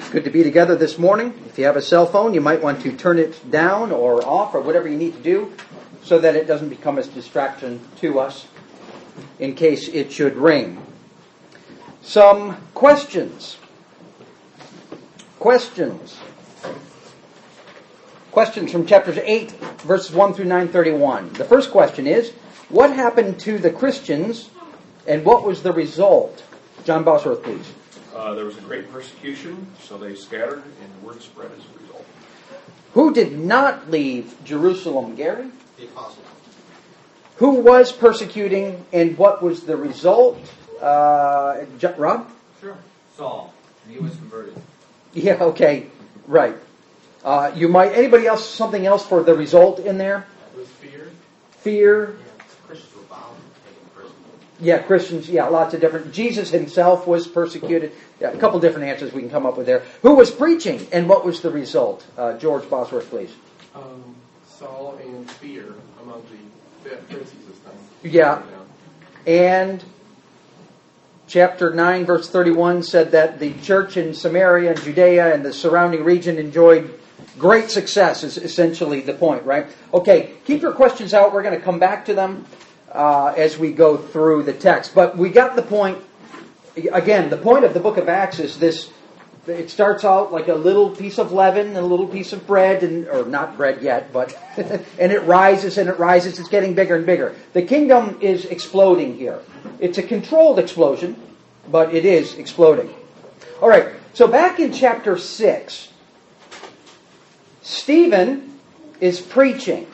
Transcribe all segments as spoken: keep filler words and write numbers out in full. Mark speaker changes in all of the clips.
Speaker 1: Good to be together this morning. If you have a cell phone, you might want to turn it down or off or whatever you need to do so that it doesn't become a distraction to us in case it should ring. Some questions. Questions. Questions from chapters eight, verses one through nine thirty-one. The first question is, what happened to the Christians and what was the result? John Bosworth, please.
Speaker 2: Uh, there was a great persecution, so they scattered, and the word spread as a result.
Speaker 1: Who did not leave Jerusalem, Gary?
Speaker 3: The apostles.
Speaker 1: Who was persecuting, and what was the result? Uh, Rob?
Speaker 3: Sure. Saul. And he was converted.
Speaker 1: Yeah, okay. Right. Uh, you might, anybody else, something else for the result in there?
Speaker 3: It was fear.
Speaker 1: Fear.
Speaker 3: Yeah. Christians were bound and taken prisoner.
Speaker 1: Yeah, Christians, yeah, lots of different. Jesus himself was persecuted. Yeah, a couple different answers we can come up with there. Who was preaching, and what was the result? Uh, George Bosworth, please.
Speaker 4: Um, Saul and fear among the Pharisees this time.
Speaker 1: Yeah. And chapter nine, verse thirty-one said that the church in Samaria and Judea and the surrounding region enjoyed great success, is essentially the point, right? Okay, keep your questions out. We're going to come back to them uh, as we go through the text. But we got the point. Again, the point of the book of Acts is this. It starts out like a little piece of leaven and a little piece of bread, and or not bread yet, but and it rises and it rises. It's getting bigger and bigger. The kingdom is exploding here. It's a controlled explosion, but it is exploding. All right, so back in chapter six, Stephen is preaching.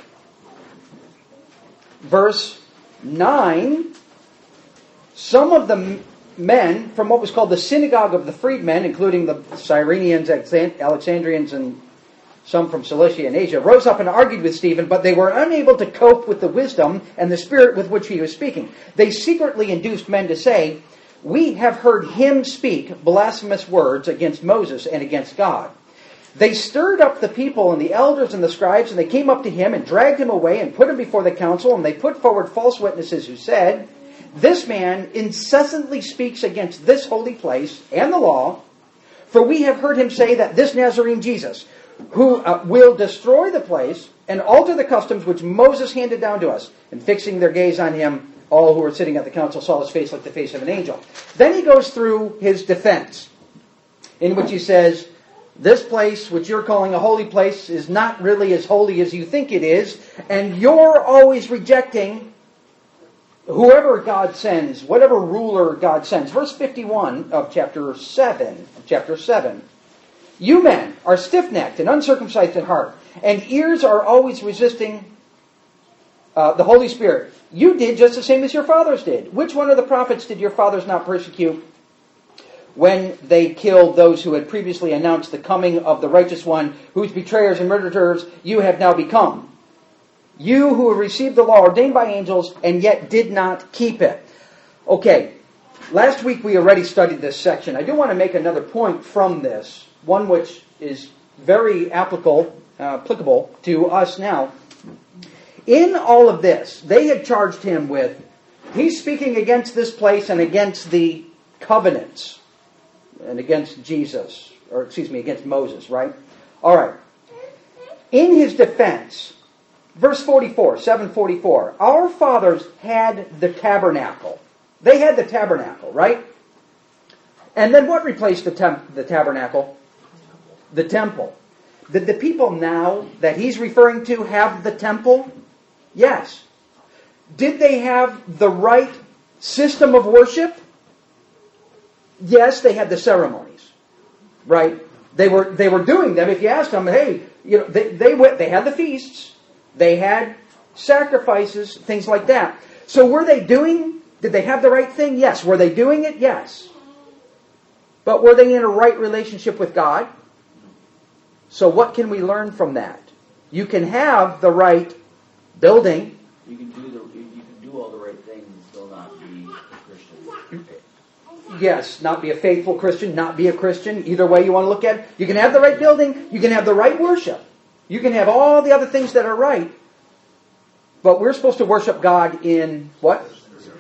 Speaker 1: Verse nine, some of the men from what was called the synagogue of the freedmen, including the Cyrenians, Alexandrians, and some from Cilicia and Asia, rose up and argued with Stephen, but they were unable to cope with the wisdom and the spirit with which he was speaking. They secretly induced men to say, "We have heard him speak blasphemous words against Moses and against God." They stirred up the people and the elders and the scribes, and they came up to him and dragged him away and put him before the council, and they put forward false witnesses who said, "This man incessantly speaks against this holy place and the law, for we have heard him say that this Nazarene Jesus, who uh, will destroy the place and alter the customs which Moses handed down to us." And fixing their gaze on him, all who were sitting at the council saw his face like the face of an angel. Then he goes through his defense, in which he says, this place, which you're calling a holy place, is not really as holy as you think it is, and you're always rejecting whoever God sends, whatever ruler God sends. Verse fifty-one of chapter seven, of chapter seven. You men are stiff-necked and uncircumcised in heart, and ears are always resisting uh, the Holy Spirit. You did just the same as your fathers did. Which one of the prophets did your fathers not persecute when they killed those who had previously announced the coming of the righteous one, whose betrayers and murderers you have now become? You who have received the law ordained by angels and yet did not keep it. Okay, last week we already studied this section. I do want to make another point from this, one which is very applicable, uh, applicable to us now. In all of this, they had charged him with, he's speaking against this place and against the covenants and against Jesus, or excuse me, against Moses, right? All right. In his defense, verse forty-four, seven forty-four, our fathers had the tabernacle. They had the tabernacle, right? And then what replaced the, temp- the tabernacle? The temple. Did the people now that he's referring to have the temple? Yes. Did they have the right system of worship? Yes, they had the ceremonies, right? They were they were doing them. If you asked them, hey, you know, they they went, they had the feasts. They had sacrifices, things like that. So were they doing, did they have the right thing? Yes. Were they doing it? Yes. But were they in a right relationship with God? So what can we learn from that? You can have the right building.
Speaker 5: You can do the you can do all the right things and still not be a Christian.
Speaker 1: Yes, not be a faithful Christian, not be a Christian. Either way you want to look at it. You can have the right building. You can have the right worship. You can have all the other things that are right, but we're supposed to worship God in what?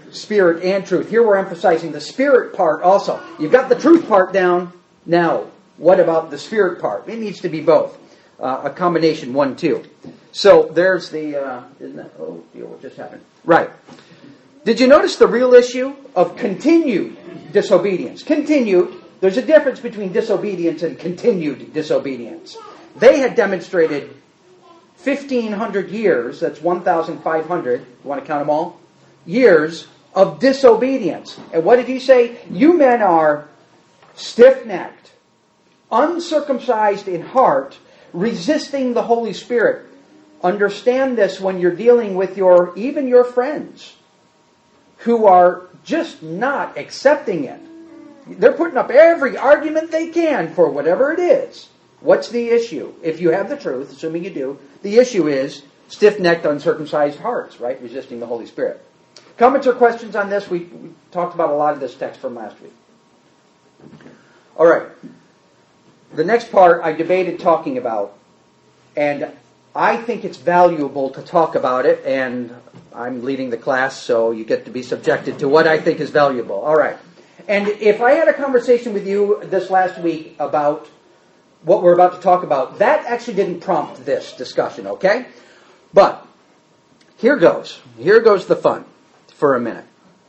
Speaker 1: Spirit and truth. Here we're emphasizing the spirit part also. You've got the truth part down. Now, What about the spirit part? It needs to be both. Uh, a combination, one, two. So there's the, uh, isn't that, oh dear, what just happened? Right. Did you notice the real issue of continued disobedience? Continued, there's a difference between disobedience and continued disobedience. They had demonstrated fifteen hundred years, that's one thousand five hundred, you want to count them all? Years of disobedience. And what did he say? You men are stiff-necked, uncircumcised in heart, resisting the Holy Spirit. Understand this when you're dealing with your, even your friends, who are just not accepting it. They're putting up every argument they can for whatever it is. What's the issue? If you have the truth, assuming you do, the issue is stiff-necked, uncircumcised hearts, right? Resisting the Holy Spirit. Comments or questions on this? We, we talked about a lot of this text from last week. All right. The next part I debated talking about, and I think it's valuable to talk about it, and I'm leading the class, so you get to be subjected to what I think is valuable. All right. And if I had a conversation with you this last week about what we're about to talk about, that actually didn't prompt this discussion, okay? But here goes. Here goes the fun for a minute.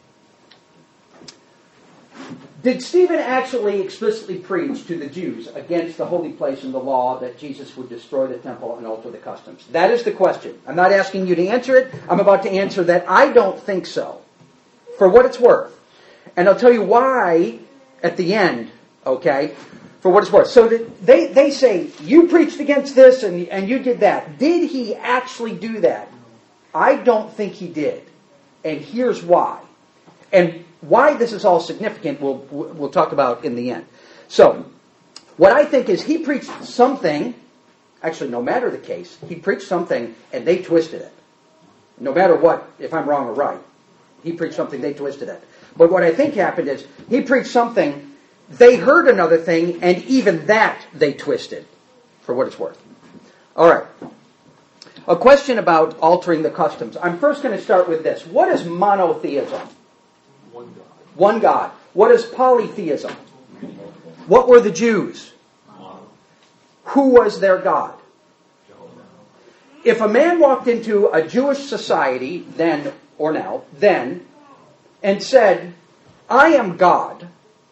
Speaker 1: Did Stephen actually explicitly preach to the Jews against the holy place and the law that Jesus would destroy the temple and alter the customs? That is the question. I'm not asking you to answer it. I'm about to answer that I don't think so, for what it's worth. And I'll tell you why at the end, okay, for what it's worth. So they, they say, you preached against this and, and you did that. Did he actually do that? I don't think he did. And here's why. And why this is all significant, we'll, we'll talk about in the end. So, what I think is he preached something, actually no matter the case, he preached something and they twisted it. No matter what, if I'm wrong or right. He preached something, they twisted it. But what I think happened is, he preached something, they heard another thing, and even that they twisted, for what it's worth. All right. A question about altering the customs. I'm first going to start with this. What is monotheism?
Speaker 2: One God.
Speaker 1: One God. What is polytheism? What were the Jews? Who was their God? If a man walked into a Jewish society, then or now, then, and said, I am God,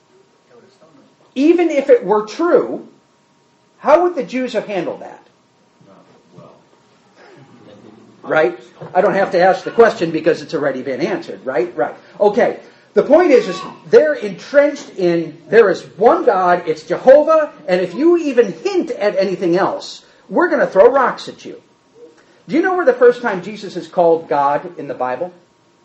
Speaker 1: even if it were true, how would the Jews have handled that? Right? I don't have to ask the question because it's already been answered, right? Right. Okay. The point is, is they're entrenched in, there is one God, it's Jehovah, and if you even hint at anything else, we're going to throw rocks at you. Do you know where the first time Jesus is called God in the Bible?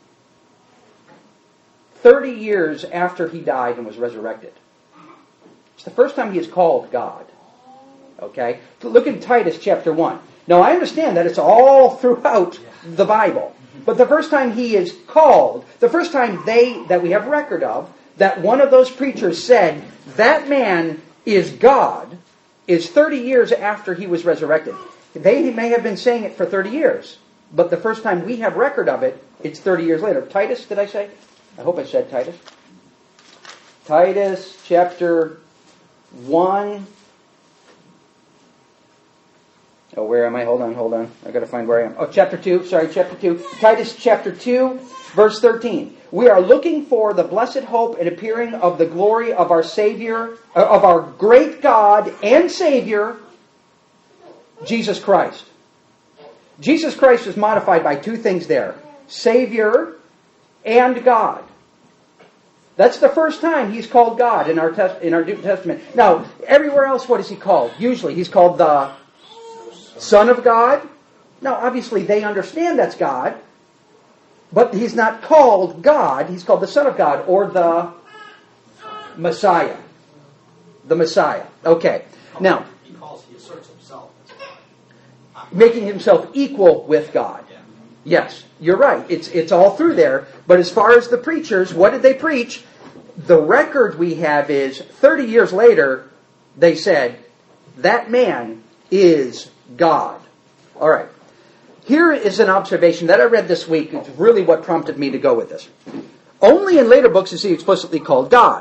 Speaker 1: Thirty years after he died and was resurrected. It's the first time he is called God. Okay? Look in Titus chapter one. Now, I understand that it's all throughout the Bible. But the first time he is called, the first time they, that we have record of, that one of those preachers said, that man is God, is thirty years after he was resurrected. They may have been saying it for thirty years. But the first time we have record of it, it's thirty years later. Titus, did I say? I hope I said Titus. Titus chapter one. Oh, where am I? Hold on, hold on. I've got to find where I am. Oh, chapter two. Sorry, chapter two. Titus chapter two, verse thirteen. We are looking for the blessed hope and appearing of the glory of our Savior, of our great God and Savior, Jesus Christ. Jesus Christ is modified by two things there. Savior and God. That's the first time he's called God in our test, in our New Testament. Now, everywhere else, what is he called? Usually he's called the Son of God. Now, obviously, they understand that's God, but he's not called God. He's called the Son of God, or the Messiah. The Messiah. Okay. Now,
Speaker 3: He calls, he asserts himself as God.
Speaker 1: making himself equal with God. Yes, you're right. It's it's all through there. But as far as the preachers, what did they preach? The record we have is thirty years later, they said, that man is God. All right. Here is an observation that I read this week. It's really what prompted me to go with this. Only in later books is he explicitly called God.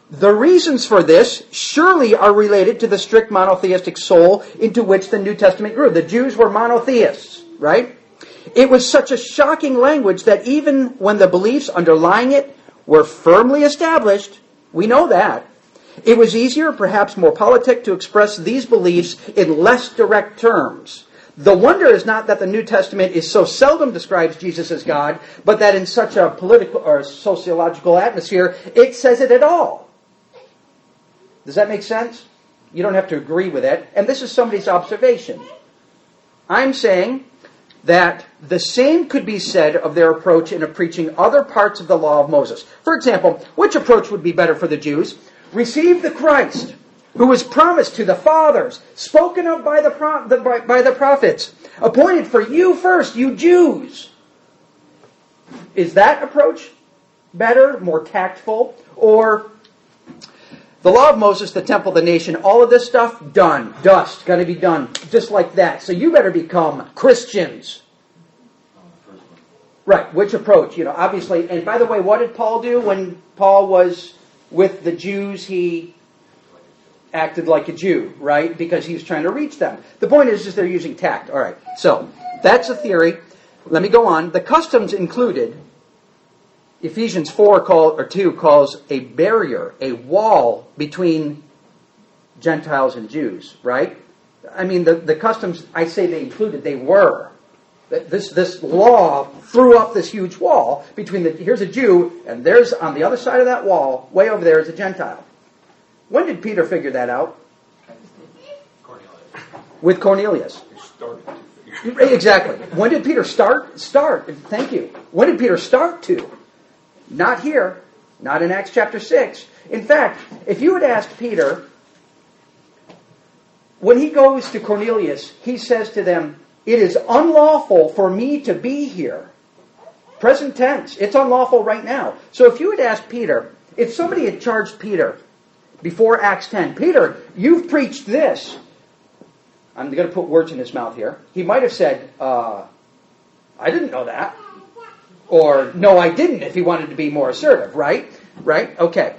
Speaker 1: The reasons for this surely are related to the strict monotheistic soul into which the New Testament grew. The Jews were monotheists, right? It was such a shocking language that even when the beliefs underlying it were firmly established, we know that, it was easier, perhaps more politic, to express these beliefs in less direct terms. The wonder is not that the New Testament is so seldom describes Jesus as God, but that in such a political or sociological atmosphere, it says it at all. Does that make sense? You don't have to agree with it. And this is somebody's observation. I'm saying that the same could be said of their approach in preaching other parts of the law of Moses. For example, which approach would be better for the Jews? Receive the Christ, who was promised to the fathers, spoken of by the, pro- the, by, by the prophets, appointed for you first, you Jews. Is that approach better, more tactful? Or the law of Moses, the temple, the nation, all of this stuff, done. Dust. Got to be done. Just like that. So you better become Christians. Right. Which approach? You know, obviously. And by the way, what did Paul do when Paul was with the Jews? He acted like a Jew, right? Because he was trying to reach them. The point is, is they're using tact. All right. So that's a theory. Let me go on. The customs included, Ephesians four call, or two calls a barrier, a wall between Gentiles and Jews, right? I mean, the, the customs, I say they included, they were. This, this law threw up this huge wall between the, here's a Jew, and there's, on the other side of that wall, way over there is a Gentile. When did Peter figure that out?
Speaker 3: Cornelius.
Speaker 1: With Cornelius.
Speaker 2: They started to figure it out.
Speaker 1: Exactly. When did Peter start? Start. Thank you. When did Peter start to? Not here. Not in Acts chapter six. In fact, if you had asked Peter, when he goes to Cornelius, he says to them, it is unlawful for me to be here. Present tense. It's unlawful right now. So if you had asked Peter, if somebody had charged Peter before Acts ten, Peter, you've preached this. I'm going to put words in his mouth here. He might have said, uh, I didn't know that. Or, no, I didn't, if he wanted to be more assertive, right? Right? Okay.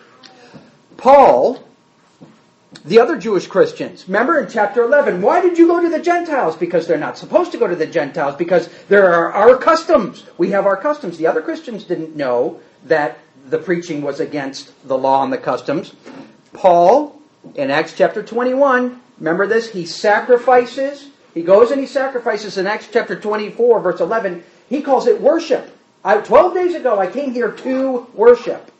Speaker 1: Paul, the other Jewish Christians, remember in chapter eleven, why did you go to the Gentiles? Because they're not supposed to go to the Gentiles, because there are our customs. We have our customs. The other Christians didn't know that the preaching was against the law and the customs. Paul, in Acts chapter twenty-one, remember this? He sacrifices. He goes and he sacrifices in Acts chapter twenty-four, verse eleven. He calls it worship. I, Twelve days ago, I came here to worship.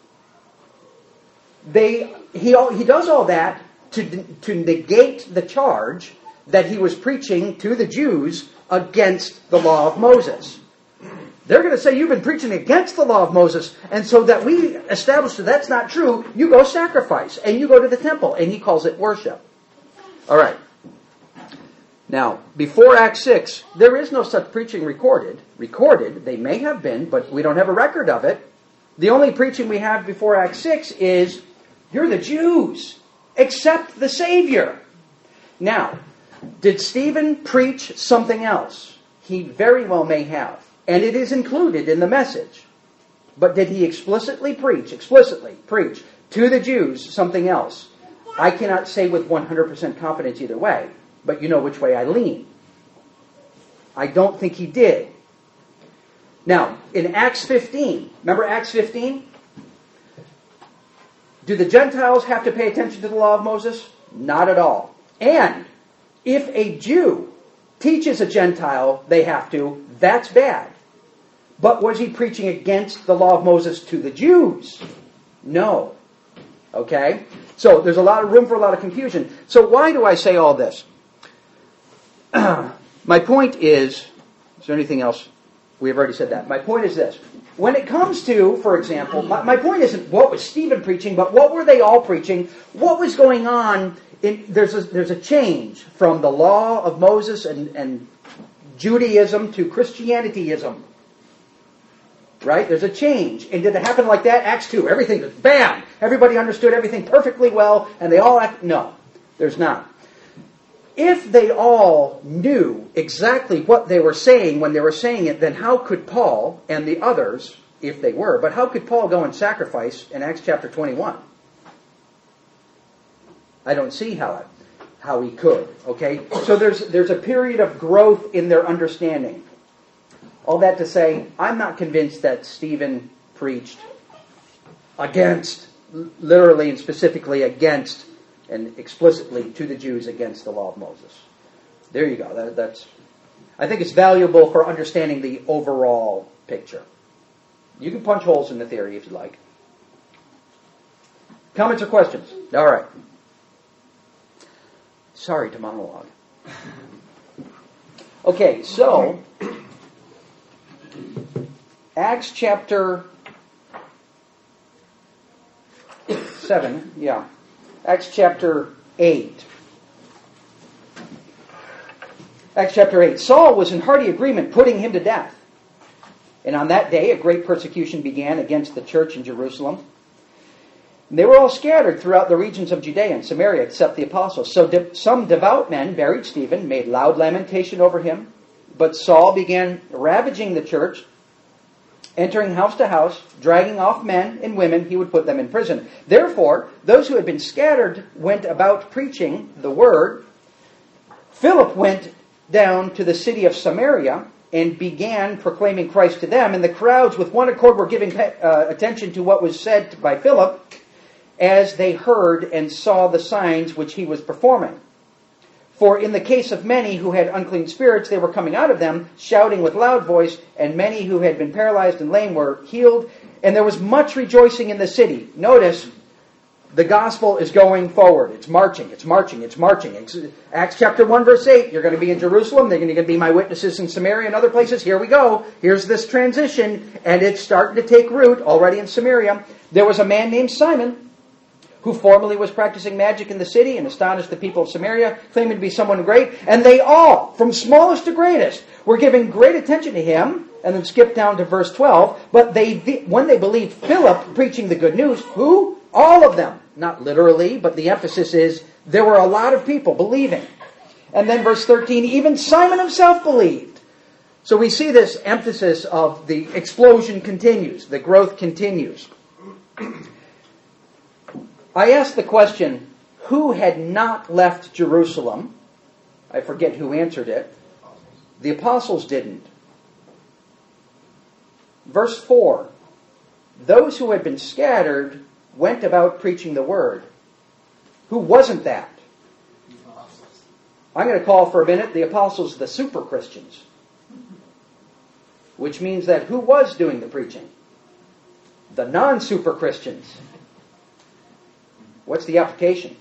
Speaker 1: They, he, he does all that to, to negate the charge that he was preaching to the Jews against the law of Moses. They're going to say, you've been preaching against the law of Moses, and so that we establish that that's not true, you go sacrifice, and you go to the temple, and he calls it worship. All right. Now, before Acts six, there is no such preaching recorded. Recorded, they may have been, but we don't have a record of it. The only preaching we have before Acts six is, you're the Jews, accept the Savior. Now, did Stephen preach something else? He very well may have. And it is included in the message. But did he explicitly preach, explicitly preach to the Jews something else? I cannot say with one hundred percent confidence either way. But you know which way I lean. I don't think he did. Now, in Acts fifteen, remember Acts fifteen? Do the Gentiles have to pay attention to the law of Moses? Not at all. And if a Jew teaches a Gentile they have to, that's bad. But was he preaching against the law of Moses to the Jews? No. Okay? So there's a lot of room for a lot of confusion. So why do I say all this? My point is, is there anything else? We have already said that. My point is this. When it comes to, for example, my, my point isn't what was Stephen preaching, but what were they all preaching? What was going on? In, there's, a, there's a change from the law of Moses and, and Judaism to Christianityism. Right? There's a change. And did it happen like that? Acts two. Everything was bam! Everybody understood everything perfectly well, and they all act... No, there's not. If they all knew exactly what they were saying when they were saying it, then how could Paul and the others, if they were, but how could Paul go and sacrifice in Acts chapter twenty-one? I don't see how it, how he could. Okay, so there's there's a period of growth in their understanding. All that to say, I'm not convinced that Stephen preached against, literally and specifically against, and explicitly to the Jews against the law of Moses. There you go. That, that's. I think it's valuable for understanding the overall picture. You can punch holes in the theory if you like. Comments or questions? All right. Sorry to monologue. Okay, so Acts chapter seven, yeah. Acts chapter eight. Acts chapter eight. Saul was in hearty agreement putting him to death. And on that day a great persecution began against the church in Jerusalem. And they were all scattered throughout the regions of Judea and Samaria except the apostles. So de- some devout men buried Stephen, made loud lamentation over him. But Saul began ravaging the church, entering house to house, dragging off men and women, he would put them in prison. Therefore, those who had been scattered went about preaching the word. Philip went down to the city of Samaria and began proclaiming Christ to them. And the crowds with one accord were giving uh, attention to what was said by Philip as they heard and saw the signs which he was performing. For in the case of many who had unclean spirits, they were coming out of them, shouting with loud voice, and many who had been paralyzed and lame were healed. And there was much rejoicing in the city. Notice, the gospel is going forward. It's marching, it's marching, it's marching. Acts chapter one, verse eight, you're going to be in Jerusalem, they're going to be my witnesses in Samaria and other places. Here we go. Here's this transition, and it's starting to take root already in Samaria. There was a man named Simon, who formerly was practicing magic in the city and astonished the people of Samaria, claiming to be someone great. And they all, from smallest to greatest, were giving great attention to him. And then skip down to verse twelve. But they, when they believed Philip preaching the good news, who? All of them. Not literally, but the emphasis is there were a lot of people believing. And then verse thirteen, even Simon himself believed. So we see this emphasis of the explosion continues, the growth continues. I asked the question, who had not left Jerusalem? I forget who answered it. The apostles didn't. Verse four, those who had been scattered went about preaching the word. Who wasn't that? I'm going to call for a minute the apostles the super Christians. Which means that who was doing the preaching? The non-super Christians. What's the application?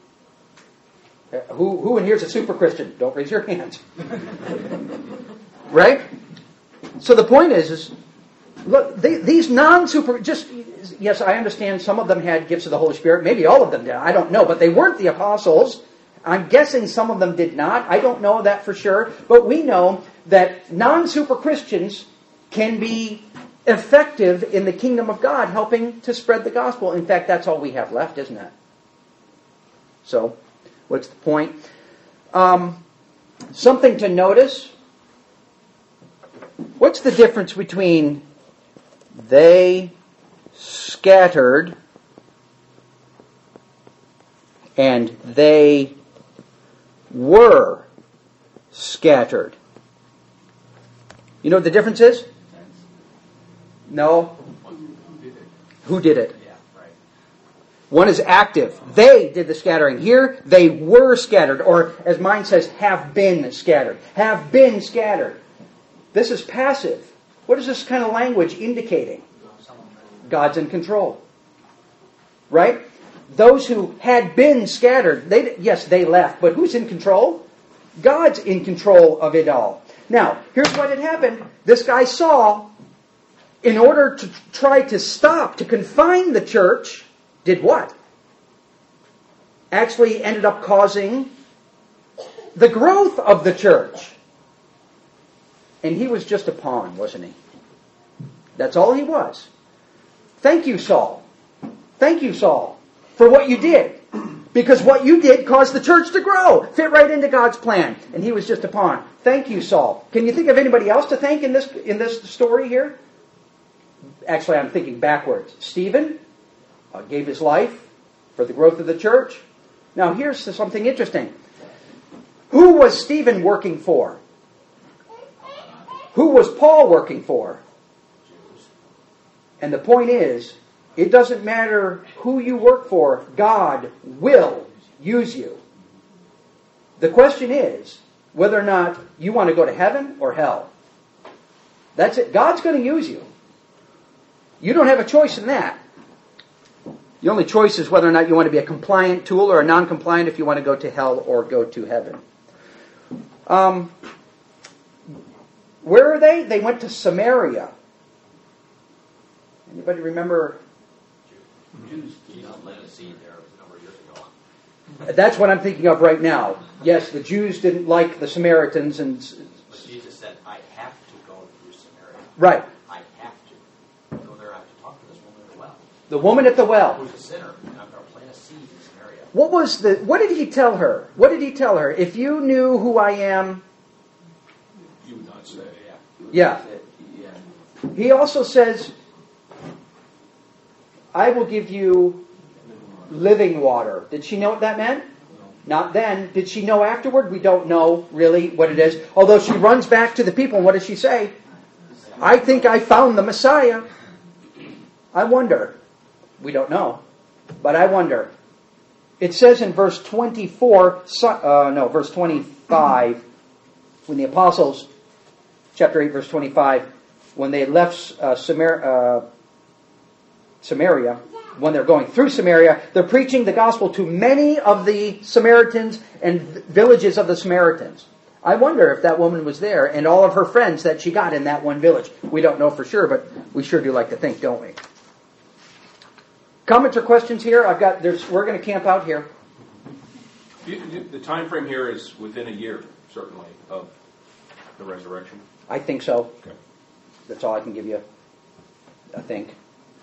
Speaker 1: Who, who in here is a super Christian? Don't raise your hands. Right? So the point is, is look, they, these non-super, just, yes, I understand some of them had gifts of the Holy Spirit. Maybe all of them did. I don't know. But they weren't the apostles. I'm guessing some of them did not. I don't know that for sure. But we know that non-super Christians can be effective in the kingdom of God, helping to spread the gospel. In fact, that's all we have left, isn't it? So, what's the point? Um, something to notice. What's the difference between they scattered and they were scattered? You know what the difference is? No. Who did it?
Speaker 3: Yeah, right.
Speaker 1: One is active. They did the scattering. Here, they were scattered. Or, as mine says, have been scattered. Have been scattered. This is passive. What is this kind of language indicating? God's in control. Right? Those who had been scattered, they, yes, they left. But who's in control? God's in control of it all. Now, here's what had happened. This guy Saul, in order to try to stop, to confine the church, did what? Actually ended up causing the growth of the church. And he was just a pawn, wasn't he? That's all he was. Thank you, Saul. Thank you, Saul, for what you did. Because what you did caused the church to grow. Fit right into God's plan. And he was just a pawn. Thank you, Saul. Can you think of anybody else to thank in this in this story here? Actually, I'm thinking backwards. Stephen uh, gave his life for the growth of the church. Now here's something interesting. Who was Stephen working for? Who was Paul working for? And the point is, it doesn't matter who you work for, God will use you. The question is whether or not you want to go to heaven or hell. That's it. God's going to use you. You don't have a choice in that. The only choice is whether or not you want to be a compliant tool or a non-compliant if you want to go to hell or go to heaven. Um, where are they? They went to Samaria. Anybody remember?
Speaker 3: Jews did not plant a seed there a number of years ago.
Speaker 1: That's what I'm thinking of right now. Yes, the Jews didn't like the Samaritans, and
Speaker 3: But Jesus said, I have to go through Samaria.
Speaker 1: right,
Speaker 3: I have to. Go there, I have to talk to this woman at the well.
Speaker 1: the woman at the well.
Speaker 3: Who's a sinner, and I'm going to plant a seed in Samaria.
Speaker 1: What was the? What did he tell her? What did he tell her? If you knew who I am,
Speaker 2: You would not say.
Speaker 1: yeah.
Speaker 5: Yeah.
Speaker 1: He also says, I will give you living water. Did she know what that meant? Not then. Did she know afterward? We don't know really what it is. Although she runs back to the people, and what does she say? I think I found the Messiah. I wonder. We don't know. But I wonder. It says in verse twenty-four, uh, no, verse twenty-five, when the apostles, chapter eight, verse twenty-five, when they left uh, Samar- uh, Samaria, when they're going through Samaria, they're preaching the gospel to many of the Samaritans and villages of the Samaritans. I wonder if that woman was there and all of her friends that she got in that one village. We don't know for sure, but we sure do like to think, don't we? Comments or questions here? I've got. There's. We're going to camp out here.
Speaker 2: You- you- The time frame here is within a year, certainly, of the resurrection.
Speaker 1: I think so.
Speaker 2: Okay.
Speaker 1: That's all I can give you. I think.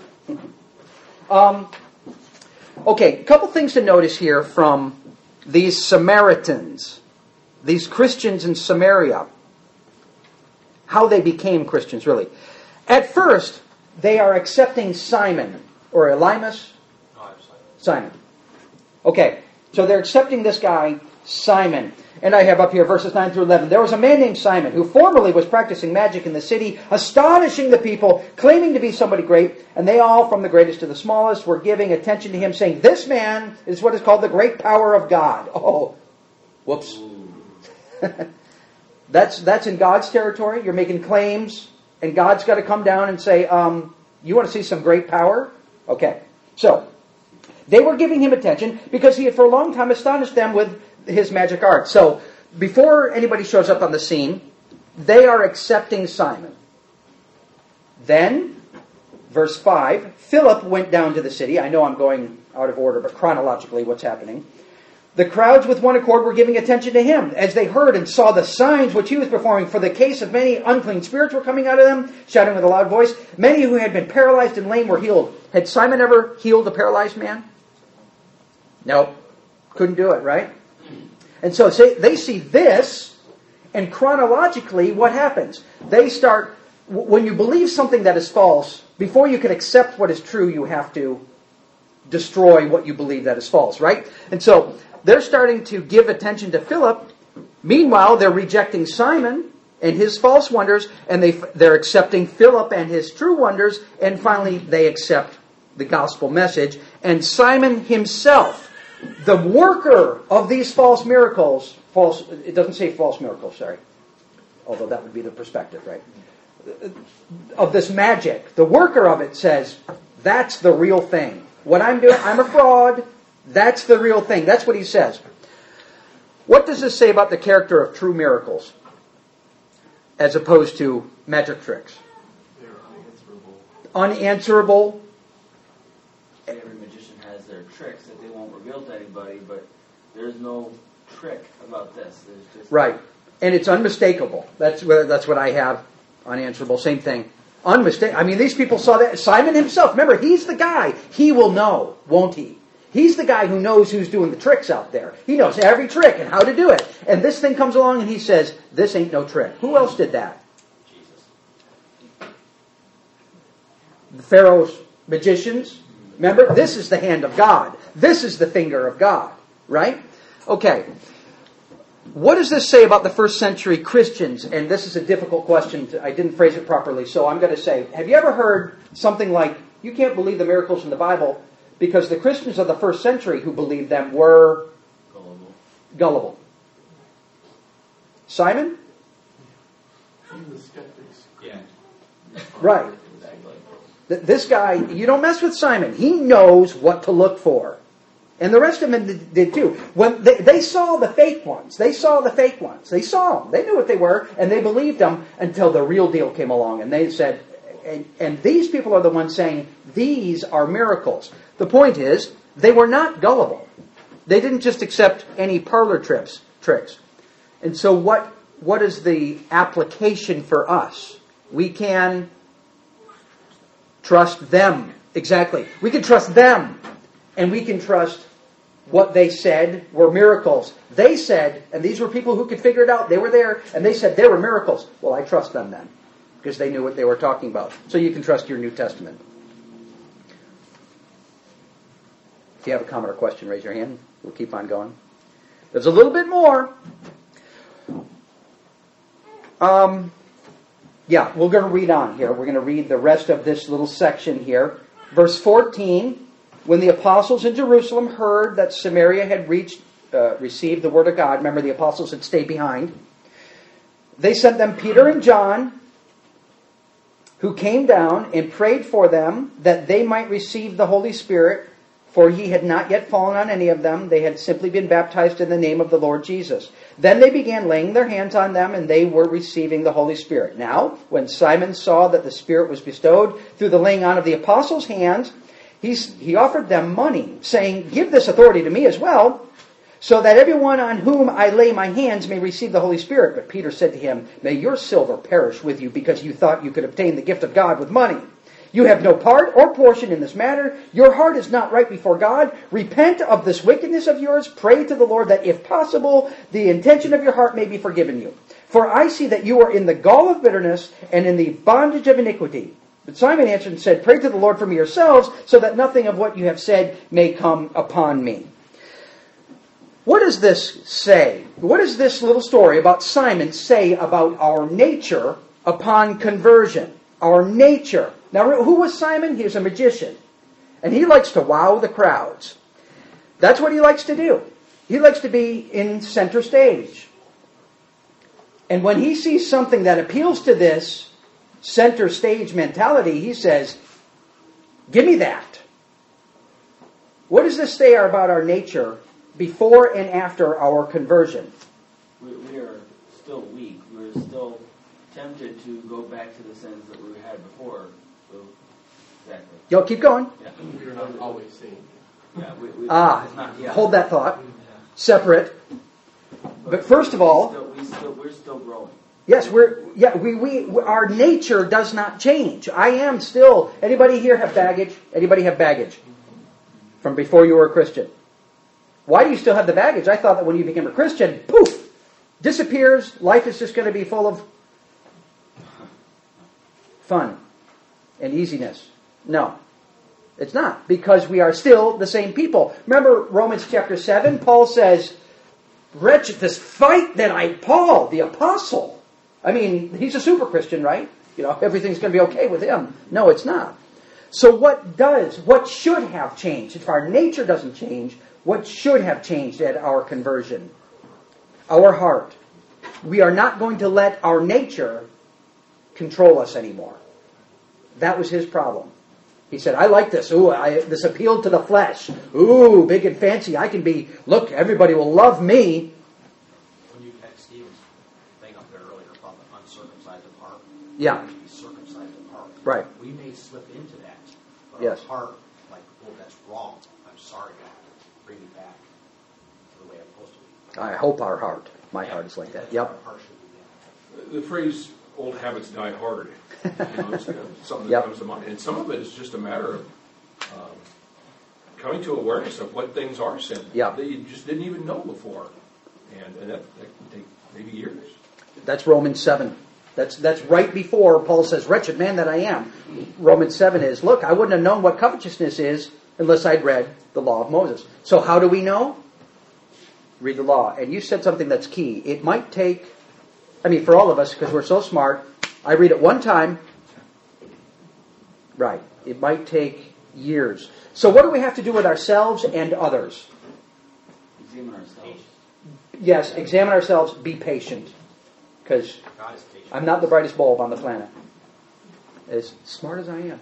Speaker 1: um, okay, a couple things to notice here from these Samaritans, these Christians in Samaria, how they became Christians, really. At first, they are accepting Simon, or Elymas,
Speaker 3: No, I'm sorry.
Speaker 1: Simon. Okay, so they're accepting this guy, Simon. And I have up here verses nine through eleven. There was a man named Simon who formerly was practicing magic in the city, astonishing the people, claiming to be somebody great. And they all, from the greatest to the smallest, were giving attention to him, saying, this man is what is called the great power of God. Oh, whoops. that's that's in God's territory. You're making claims, and God's got to come down and say, um, you want to see some great power? Okay. So, they were giving him attention because he had for a long time astonished them with his magic art. So, before anybody shows up on the scene, they are accepting Simon. Then, verse five, Philip went down to the city. I know I'm going out of order, but chronologically what's happening. The crowds with one accord were giving attention to him as they heard and saw the signs which he was performing. For the case of many unclean spirits were coming out of them, shouting with a loud voice. Many who had been paralyzed and lame were healed. Had Simon ever healed a paralyzed man? No. Couldn't do it, right? And so say, they see this, and chronologically, what happens? They start, when you believe something that is false, before you can accept what is true, you have to destroy what you believe that is false, right? And so they're starting to give attention to Philip. Meanwhile, they're rejecting Simon and his false wonders, and they, they're accepting Philip and his true wonders, and finally they accept the gospel message. And Simon himself, the worker of these false miracles, false, it doesn't say false miracles, sorry, although that would be the perspective, right? Of this magic, the worker of it says, that's the real thing. What I'm doing, I'm a fraud, that's the real thing. That's what he says. What does this say about the character of true miracles as opposed to magic tricks?
Speaker 4: They're unanswerable.
Speaker 1: Unanswerable.
Speaker 5: Every magician has their tricks that they won't reveal to anybody, but there's no trick about this. There's just
Speaker 1: Right. And it's unmistakable. That's what, that's what I have. Unanswerable. Same thing. Unmistakable. I mean, these people saw that. Simon himself, remember, he's the guy. He will know, won't he? He's the guy who knows who's doing the tricks out there. He knows every trick and how to do it. And this thing comes along and he says, this ain't no trick. Who else did that?
Speaker 3: Jesus.
Speaker 1: The Pharaoh's magicians. Remember, this is the hand of God. This is the finger of God. Right? Okay. What does this say about the first century Christians? And this is a difficult question. To, I didn't phrase it properly, so I'm going to say, have you ever heard something like, you can't believe the miracles in the Bible because the Christians of the first century who believed them were
Speaker 5: Gullible.
Speaker 1: gullible. Simon?
Speaker 4: Even the skeptics.
Speaker 3: Yeah.
Speaker 1: Right.
Speaker 5: Exactly.
Speaker 1: Th- This guy, you don't mess with Simon. He knows what to look for. And the rest of them did, did too. When they, they saw the fake ones. They saw the fake ones. They saw them. They knew what they were, and they believed them until the real deal came along. And they said, and, and these people are the ones saying, these are miracles. The point is, they were not gullible. They didn't just accept any parlor trips, tricks. And so what, what is the application for us? We can trust them. Exactly. We can trust them. And we can trust what they said were miracles. They said, and these were people who could figure it out. They were there, and they said they were miracles. Well, I trust them then, because they knew what they were talking about. So you can trust your New Testament. If you have a comment or question, raise your hand. We'll keep on going. There's a little bit more. Um, yeah, we're going to read on here. We're going to read the rest of this little section here. Verse fourteen. When the apostles in Jerusalem heard that Samaria had reached, uh, received the word of God, remember the apostles had stayed behind, they sent them Peter and John, who came down and prayed for them that they might receive the Holy Spirit, for he had not yet fallen on any of them. They had simply been baptized in the name of the Lord Jesus. Then they began laying their hands on them, and they were receiving the Holy Spirit. Now, when Simon saw that the Spirit was bestowed through the laying on of the apostles' hands, He's, he offered them money, saying, give this authority to me as well, so that everyone on whom I lay my hands may receive the Holy Spirit. But Peter said to him, may your silver perish with you, because you thought you could obtain the gift of God with money. You have no part or portion in this matter. Your heart is not right before God. Repent of this wickedness of yours. Pray to the Lord that, if possible, the intention of your heart may be forgiven you. For I see that you are in the gall of bitterness and in the bondage of iniquity. But Simon answered and said, pray to the Lord for me yourselves, so that nothing of what you have said may come upon me. What does this say? What does this little story about Simon say about our nature upon conversion? Our nature. Now, who was Simon? He was a magician. And he likes to wow the crowds. That's what he likes to do. He likes to be in center stage. And when he sees something that appeals to this center stage mentality, he says, give me that. What does this say about our nature before and after our conversion?
Speaker 5: We, we are still weak. We're still tempted to go back to the sins that we had before. So, exactly.
Speaker 1: Yo, keep going.
Speaker 5: Yeah.
Speaker 4: We're not always saved.
Speaker 5: Yeah, we, we,
Speaker 1: Ah,
Speaker 5: it's not, yeah.
Speaker 1: hold that thought. Separate. But first of all,
Speaker 5: we still, we still, we're still growing.
Speaker 1: yes, we're yeah we, we our nature does not change. I am still. Anybody here have baggage? Anybody have baggage from before you were a Christian? Why do you still have the baggage? I thought that when you became a Christian, poof, disappears. Life is just going to be full of fun and easiness. No, it's not, because we are still the same people. Remember Romans chapter seven? Paul says, wretched, this fight that I, Paul, the apostle, I mean, he's a super Christian, right? You know, everything's going to be okay with him. No, it's not. So what does, what should have changed? If our nature doesn't change, what should have changed at our conversion? Our heart. We are not going to let our nature control us anymore. That was his problem. He said, I like this. Ooh, I, this appealed to the flesh. Ooh, big and fancy. I can be, look, everybody will love me.
Speaker 3: When you had Stephen's thing up there earlier about the uncircumcised of heart,
Speaker 1: Yeah.
Speaker 3: we need to be circumcised of heart.
Speaker 1: Right.
Speaker 3: We may slip into that, but
Speaker 1: Yes.
Speaker 3: our heart, like, oh, that's wrong. I'm sorry, God. Bring me back to the way I'm supposed to be.
Speaker 1: I hope our heart, my heart is like that.
Speaker 3: That's
Speaker 1: Yep.
Speaker 3: what our heart should be.
Speaker 2: The phrase "old habits die hard," you know, it's, uh, something that
Speaker 1: Yep.
Speaker 2: comes to mind, and some of it is just a matter of um, coming to awareness of what things are sin
Speaker 1: Yep.
Speaker 2: that you just didn't even know before, and, and that, that can take maybe years.
Speaker 1: That's Romans seven. That's that's right before Paul says, wretched man that I am. Romans seven is, look, I wouldn't have known what covetousness is unless I'd read the law of Moses. So how do we know? Read the law. And you said something that's key. It might take, I mean, for all of us, because we're so smart, I read it one time. Right. It might take years. So what do we have to do with ourselves and others?
Speaker 5: Examine ourselves.
Speaker 1: Yes, examine ourselves, be patient. Because
Speaker 3: God is patient.
Speaker 1: I'm not the brightest bulb on the planet. As smart as I am.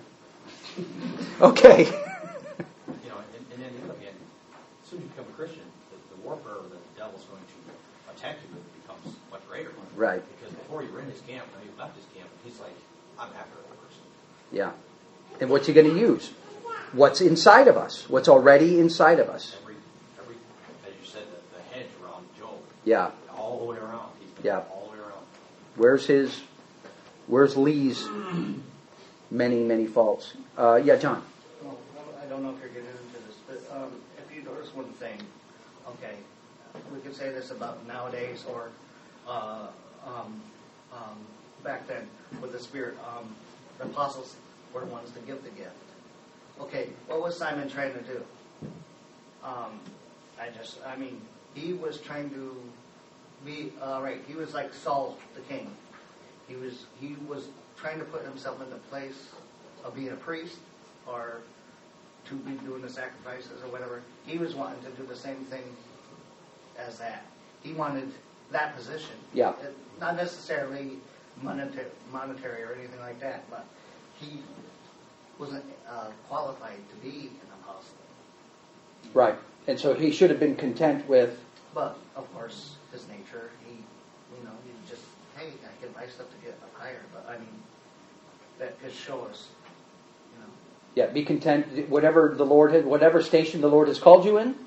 Speaker 1: Okay.
Speaker 3: You know, and, and then the other hand, as soon as you become a Christian, the, the warfare that the devil's going to attack you with becomes much greater.
Speaker 1: Right.
Speaker 3: Because before you were in his camp, now you've left his camp, and he's like, I'm after that person.
Speaker 1: Yeah. And what's he going to use? What's inside of us? What's already inside of us?
Speaker 3: Every, every, as you said, the, the hedge around Job.
Speaker 1: Yeah.
Speaker 3: All the way around. He's been
Speaker 1: Yeah.
Speaker 3: all the way around.
Speaker 1: Where's his, where's Lee's many, many faults? Uh, yeah, John.
Speaker 6: Well, I don't know if you're getting into this, but um, if you notice one thing, okay, we could say this about nowadays or uh, um, um, back then with the Spirit. Um, the apostles were the ones to give the gift. Okay, what was Simon trying to do? Um, I just, I mean, he was trying to be, uh, right, he was like Saul the king. He was, he was trying to put himself in the place of being a priest or to be doing the sacrifices or whatever. He was wanting to do the same thing as that. He wanted that position.
Speaker 1: Yeah.
Speaker 6: It- not necessarily monetary, monetary or anything like that, but he wasn't uh, qualified to be an apostle.
Speaker 1: Right. And so he should have been content with,
Speaker 6: But, of course, his nature, he, you know, he just, hey, I can buy stuff to get up higher. But, I mean, that could show us, you know.
Speaker 1: yeah, be content, whatever the Lord has, whatever station the Lord has called you in,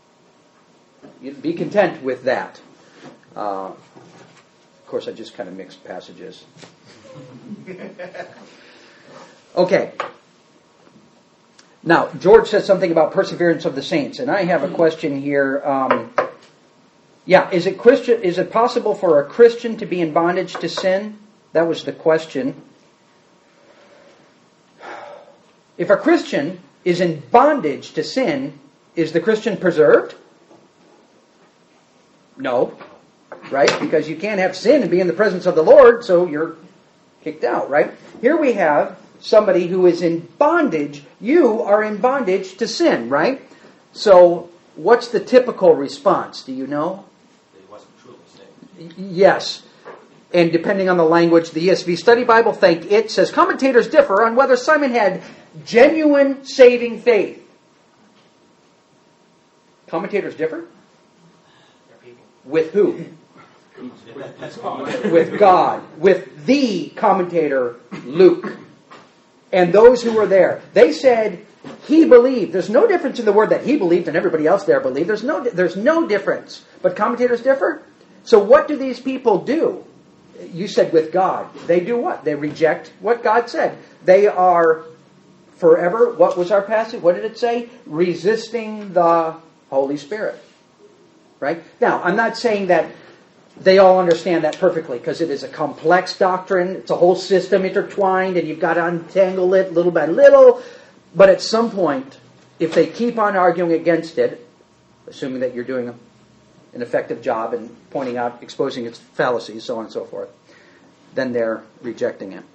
Speaker 1: you be content with that. Uh, of course, I just kind of mixed passages. Okay. Now, George said something about perseverance of the saints, and I have a question here. Um, yeah, is it Christian? Is it possible for a Christian to be in bondage to sin? That was the question. If a Christian is in bondage to sin, is the Christian preserved? No, right? Because you can't have sin and be in the presence of the Lord, so you're kicked out, right? Here we have somebody who is in bondage. You are in bondage to sin, right? So what's the typical response? Do you know?
Speaker 3: That he wasn't truly saved.
Speaker 1: Y- Yes. And depending on the language, the E S V Study Bible, thank it, says commentators differ on whether Simon had genuine saving faith. Commentators differ?
Speaker 6: They're people.
Speaker 1: With who?
Speaker 3: That, that's common.
Speaker 1: With God. With the commentator, Luke. And those who were there. They said he believed. There's no difference in the word that he believed and everybody else there believed. There's no, there's no difference. But commentators differ. So what do these people do? You said with God. They do what? They reject what God said. They are forever, what was our passage? What did it say? Resisting the Holy Spirit. Right? Now, I'm not saying that they all understand that perfectly because it is a complex doctrine. It's a whole system intertwined and you've got to untangle it little by little. But at some point, if they keep on arguing against it, assuming that you're doing a an effective job in pointing out, exposing its fallacies, so on and so forth, then they're rejecting it.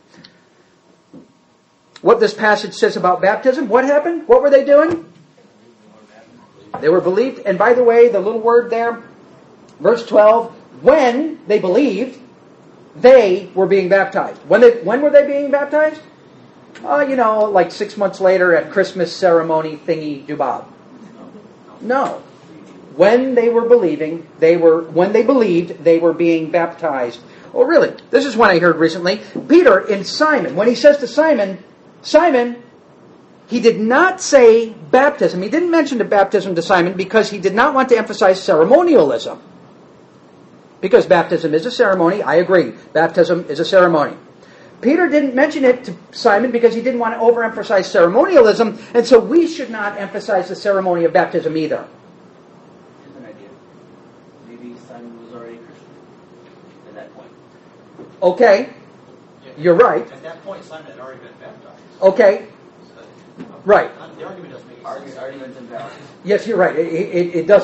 Speaker 1: What this passage says about baptism, what happened? What were they doing? They were believed. And by the way, the little word there, verse twelve, when they believed, they were being baptized. When they, when were they being baptized? Uh, you know, like six months later at Christmas ceremony thingy dubob. No. When they were believing, they were, when they believed, they were being baptized. Oh, really? This is one I heard recently. Peter in Simon, when he says to Simon, Simon, he did not say baptism. He didn't mention the baptism to Simon because he did not want to emphasize ceremonialism. Because baptism is a ceremony. I agree. Baptism is a ceremony. Peter didn't mention it to Simon because he didn't want to overemphasize ceremonialism. And so we should not emphasize the ceremony of baptism either.
Speaker 5: Here's an idea. Maybe Simon was already a Christian at that point.
Speaker 1: Okay. You're right.
Speaker 3: At that point, Simon had already been baptized.
Speaker 1: Okay.
Speaker 3: So,
Speaker 1: Right.
Speaker 3: The argument doesn't make any
Speaker 5: Argu-
Speaker 3: sense.
Speaker 5: Arguments invalid.
Speaker 1: Yes, you're right. It, it, it doesn't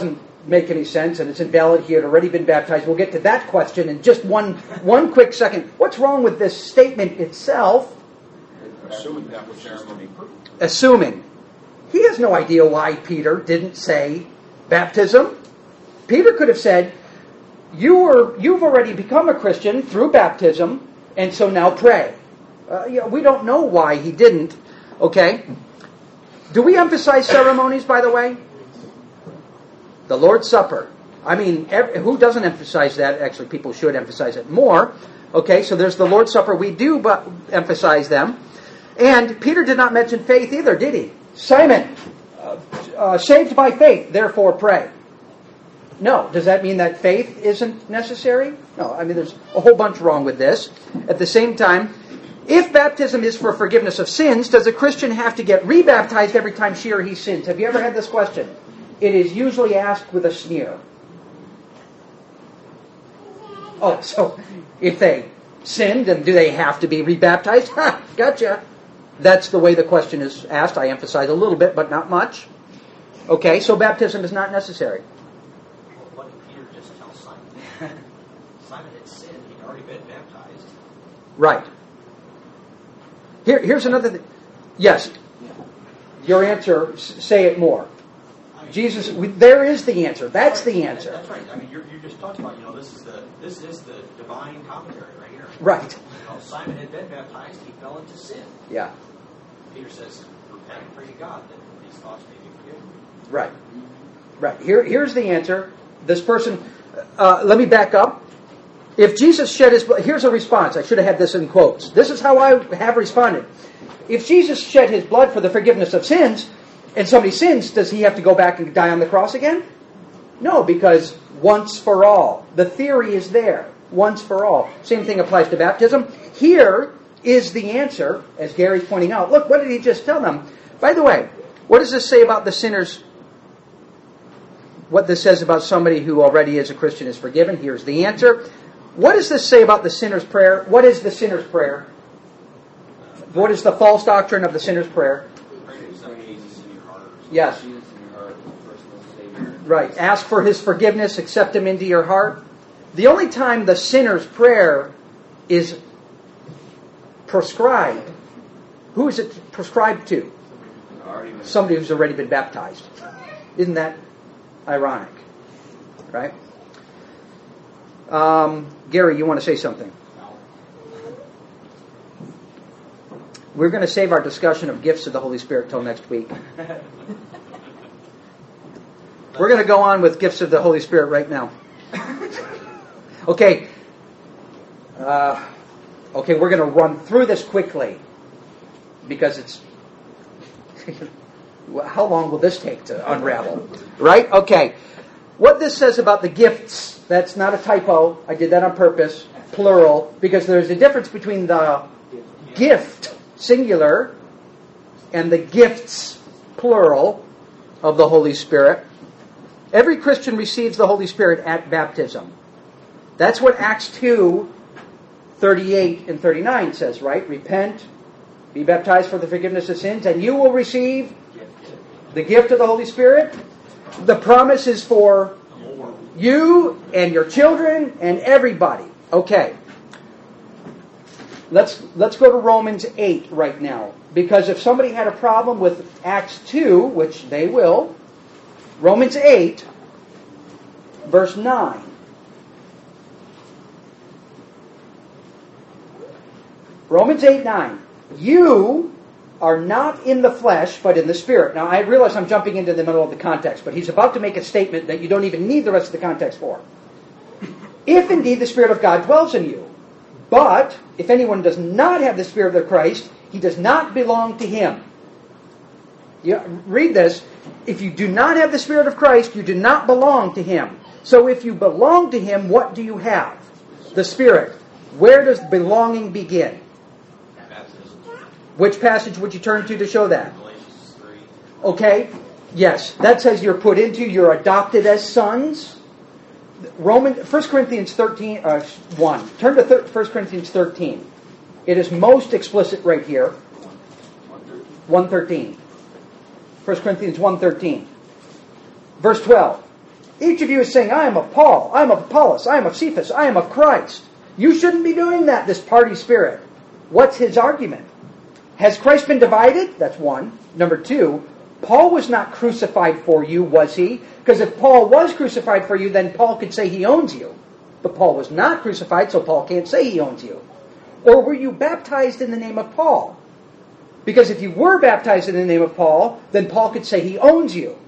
Speaker 1: make any sense, and it's invalid. He had already been baptized. We'll get to that question in just one one quick second. What's wrong with this statement itself?
Speaker 2: Assuming that was just to be proved.
Speaker 1: Assuming. He has no idea why Peter didn't say baptism. Peter could have said, you were, you've already become a Christian through baptism, and so now pray. Uh, you know, we don't know why he didn't. Okay? Do we emphasize ceremonies, by the way? The Lord's Supper. I mean, every, who doesn't emphasize that? Actually, people should emphasize it more. Okay, so there's the Lord's Supper. We do but emphasize them. And Peter did not mention faith either, did he? Simon, uh, uh, saved by faith, therefore pray. No. Does that mean that faith isn't necessary? No. I mean, there's a whole bunch wrong with this. At the same time, if baptism is for forgiveness of sins, does a Christian have to get rebaptized every time she or he sins? Have you ever had this question? It is usually asked with a sneer. Oh, so if they sinned, then do they have to be rebaptized? Ha, gotcha. That's the way the question is asked. I emphasize a little bit, but not much. Okay, so baptism is not necessary.
Speaker 3: What did Peter just tell Simon? Simon had sinned. He'd already been baptized.
Speaker 1: Right. Here, here's another thing. Yes. Your answer, s- say it more. Jesus, we, there is the answer. That's the answer.
Speaker 3: That's right. I mean, you're, you just talked about, you know, this is the this is the divine commentary right here.
Speaker 1: Right.
Speaker 3: You know, Simon had been baptized. He fell into sin.
Speaker 1: Yeah.
Speaker 3: Peter says, repent and pray to God that these thoughts may be forgiven.
Speaker 1: Right. Right. Here, here's the answer. This person, uh, let me back up. If Jesus shed his blood, here's a response. I should have had this in quotes. This is how I have responded. If Jesus shed his blood for the forgiveness of sins, and somebody sins, does he have to go back and die on the cross again? No, because once for all. The theory is there. Once for all. Same thing applies to baptism. Here is the answer, as Gary's pointing out. Look, what did he just tell them? By the way, what does this say about the sinner's, what this says about somebody who already is a Christian is forgiven? Here's the answer. What does this say about the sinner's prayer? What is the sinner's prayer? What is the false doctrine of the sinner's prayer?
Speaker 3: Pray to accept Jesus in your heart.
Speaker 1: Yes.
Speaker 5: Jesus in your heart, personal Savior.
Speaker 1: Right. Ask for His forgiveness. Accept Him into your heart. The only time the sinner's prayer is prescribed, who is it prescribed to?
Speaker 5: Already been-
Speaker 1: Somebody who's already been baptized. Isn't that ironic? Right? Um, Gary, you want to say something? We're going to save our discussion of gifts of the Holy Spirit till next week. We're going to go on with gifts of the Holy Spirit right now. Okay. Uh, okay, we're going to run through this quickly because it's... How long will this take to unravel? Right? Okay. What this says about the gifts, that's not a typo. I did that on purpose. Plural. Because there's a difference between the gift, singular, and the gifts, plural, of the Holy Spirit. Every Christian receives the Holy Spirit at baptism. That's what Acts two, thirty-eight and thirty-nine says, right? Repent, be baptized for the forgiveness of sins, and you will receive the gift of the Holy Spirit. The promise is for you and your children and everybody. Okay. Let's let's go to Romans eight right now. Because if somebody had a problem with Acts two, which they will, Romans eight, verse nine. Romans eight, nine. You are not in the flesh, but in the Spirit. Now, I realize I'm jumping into the middle of the context, but he's about to make a statement that you don't even need the rest of the context for. If indeed the Spirit of God dwells in you. But, if anyone does not have the Spirit of Christ, he does not belong to him. You read this. If you do not have the Spirit of Christ, you do not belong to him. So if you belong to him, what do you have? The Spirit. Where does belonging begin?
Speaker 3: Baptism.
Speaker 1: Which passage would you turn to to show that?
Speaker 3: Galatians three.
Speaker 1: Okay, yes, that says you're put into, you're adopted as sons. Roman, First Corinthians thirteen, uh, one. Turn to thir- First Corinthians thirteen. It is most explicit right here. one thirteen. First Corinthians one thirteen. Verse twelve. Each of you is saying, I am of Paul, I am of Apollos, I am of Cephas, I am of Christ. You shouldn't be doing that, this party spirit. What's his argument? Has Christ been divided? That's one. Number two, Paul was not crucified for you, was he? Because if Paul was crucified for you, then Paul could say he owns you. But Paul was not crucified, so Paul can't say he owns you. Or were you baptized in the name of Paul? Because if you were baptized in the name of Paul, then Paul could say he owns you.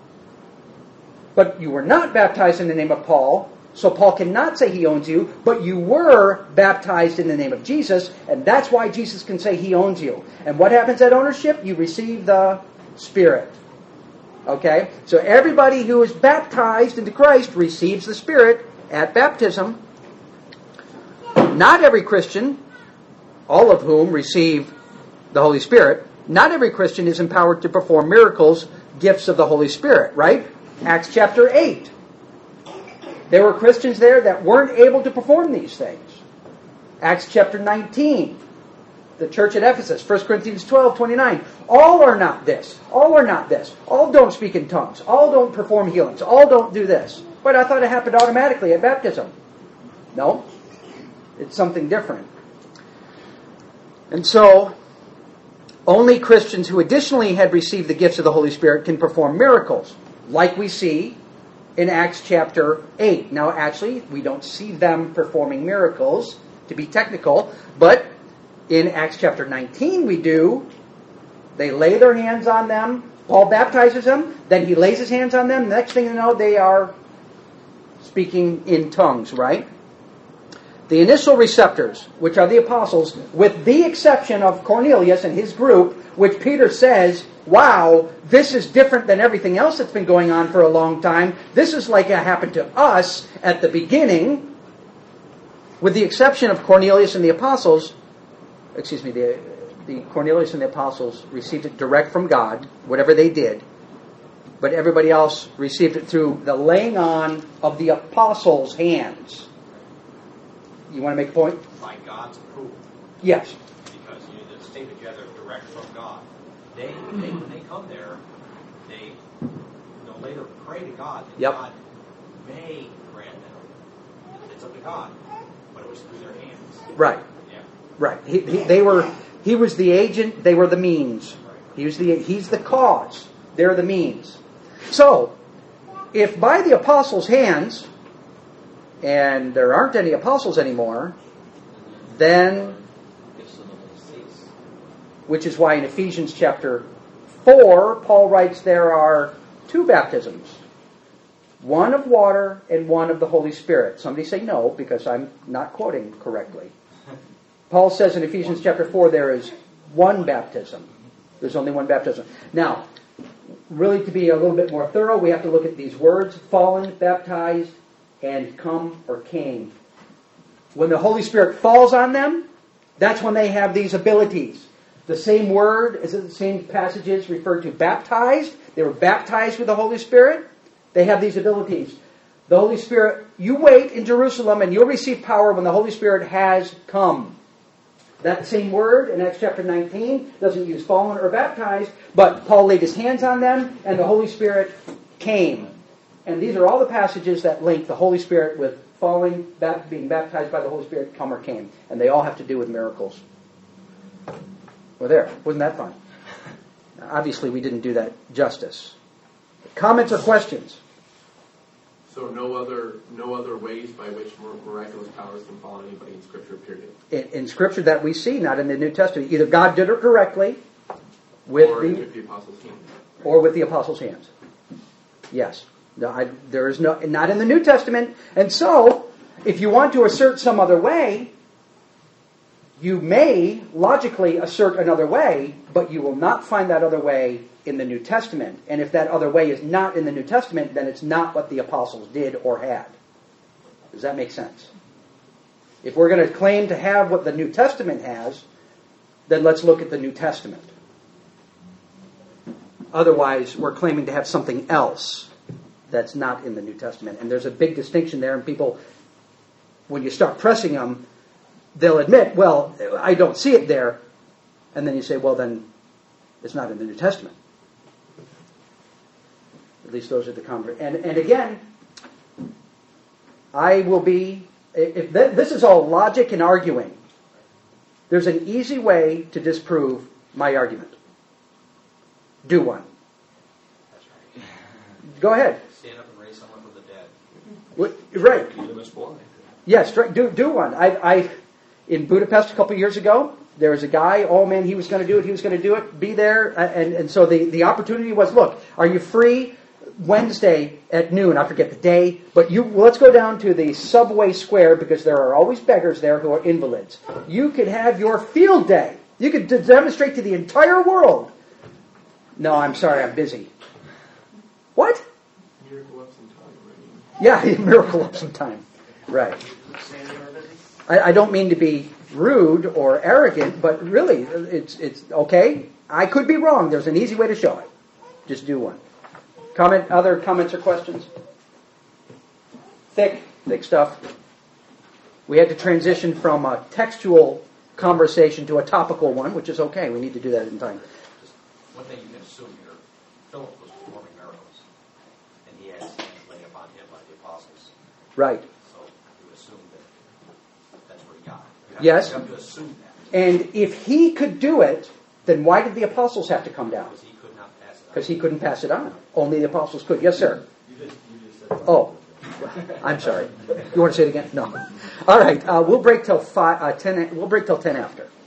Speaker 1: But you were not baptized in the name of Paul, so Paul cannot say he owns you, but you were baptized in the name of Jesus, and that's why Jesus can say he owns you. And what happens at ownership? You receive the Spirit. Okay? So everybody who is baptized into Christ receives the Spirit at baptism. Not every Christian, all of whom receive the Holy Spirit, not every Christian is empowered to perform miracles, gifts of the Holy Spirit, right? Acts chapter eight. There were Christians there that weren't able to perform these things. Acts chapter nineteen. The church at Ephesus, First Corinthians twelve, twenty-nine. All are not this. All are not this. All don't speak in tongues. All don't perform healings. All don't do this. But I thought it happened automatically at baptism. No. It's something different. And so, only Christians who additionally had received the gifts of the Holy Spirit can perform miracles, like we see in Acts chapter eight. Now, actually, we don't see them performing miracles, to be technical, but in Acts chapter nineteen we do. They lay their hands on them. Paul baptizes them. Then he lays his hands on them. The next thing you know, they are speaking in tongues, right? The initial receptors, which are the apostles, with the exception of Cornelius and his group, which Peter says, wow, this is different than everything else that's been going on for a long time. This is like it happened to us at the beginning. With the exception of Cornelius and the apostles, excuse me, the, the Cornelius and the apostles received it direct from God, whatever they did. But everybody else received it through the laying on of the apostles' hands. You want to make a point?
Speaker 3: By God's approval.
Speaker 1: Yes.
Speaker 3: Because you know, the statement you have there direct from God. They, they when they come there, they they'll later pray to God, and
Speaker 1: Yep.
Speaker 3: God may grant them. It's up to God, but it was through their hands.
Speaker 1: Right.
Speaker 3: Yeah.
Speaker 1: Right. He, he, they were. He was the agent. They were the means. He was the. He's the cause. They're the means. So, if by the apostles' hands, and there aren't any apostles anymore, then, which is why in Ephesians chapter four, Paul writes there are two baptisms. One of water and one of the Holy Spirit. Somebody say no, because I'm not quoting correctly. Paul says in Ephesians chapter four there is one baptism. There's only one baptism. Now, really to be a little bit more thorough, we have to look at these words, fallen, baptized, and come or came. When the Holy Spirit falls on them, that's when they have these abilities. The same word, is it the same passages referred to baptized? They were baptized with the Holy Spirit. They have these abilities. The Holy Spirit, you wait in Jerusalem and you'll receive power when the Holy Spirit has come. That same word in Acts chapter nineteen doesn't use fallen or baptized, but Paul laid his hands on them and the Holy Spirit came. And these are all the passages that link the Holy Spirit with falling, being baptized by the Holy Spirit, come or came. And they all have to do with miracles. Well, there. Wasn't that fun? Now, obviously, we didn't do that justice. Comments or questions?
Speaker 4: So no other no other ways by which miraculous powers can fall on anybody in Scripture, period?
Speaker 1: In, in Scripture that we see, not in the New Testament. Either God did it directly with
Speaker 4: or
Speaker 1: the,
Speaker 4: with the apostles' hands.
Speaker 1: or with the apostles' hands. Yes. No, I, there is no, not in the New Testament. And so, if you want to assert some other way, you may logically assert another way, but you will not find that other way in the New Testament. And if that other way is not in the New Testament, then it's not what the apostles did or had. Does that make sense? If we're going to claim to have what the New Testament has, then let's look at the New Testament. Otherwise, we're claiming to have something else that's not in the New Testament. And there's a big distinction there, and people, when you start pressing them, they'll admit, well, I don't see it there. And then you say, well, then it's not in the New Testament. At least those are the convert. And, and again, I will be, if th- this is all logic and arguing. There's an easy way to disprove my argument. Do one.
Speaker 3: That's right.
Speaker 1: Go ahead.
Speaker 3: Stand up and raise someone from the dead.
Speaker 1: What- Right.
Speaker 2: Keep them as blind.
Speaker 1: Yes, right. do do one. I, I in Budapest a couple of years ago, there was a guy. Oh man, he was going to do it. He was going to do it. Be there, uh, and and so the the opportunity was, look, are you free Wednesday at noon? I forget the day, but you well, let's go down to the subway square because there are always beggars there who are invalids. You could have your field day. You could d- demonstrate to the entire world. No, I'm sorry, I'm busy. What?
Speaker 4: Miracle of some time, right?
Speaker 1: Yeah, miracle of some time. Right.
Speaker 6: Say they were busy?
Speaker 1: I, I don't mean to be rude or arrogant, but really, it's it's okay. I could be wrong. There's an easy way to show it. Just do one. Comment. Other comments or questions? Thick, thick stuff. We had to transition from a textual conversation to a topical one, which is okay. We need to do that in time.
Speaker 3: Just one thing you can assume here, Philip was performing miracles, and he had his hands laid upon him by the apostles.
Speaker 1: Right.
Speaker 3: So you would assume that that's where he got it. You have
Speaker 1: Yes.
Speaker 3: To, you have to assume that.
Speaker 1: And if he could do it, then why did the apostles have to come down?
Speaker 3: Because he could not pass it on.
Speaker 1: Because he couldn't pass it on. Only the apostles could. Yes, sir.
Speaker 5: You just, you just said.
Speaker 1: Oh, I'm sorry. You want to say it again? No. All right. Uh, we'll break till five. Uh, ten. We'll break till ten after.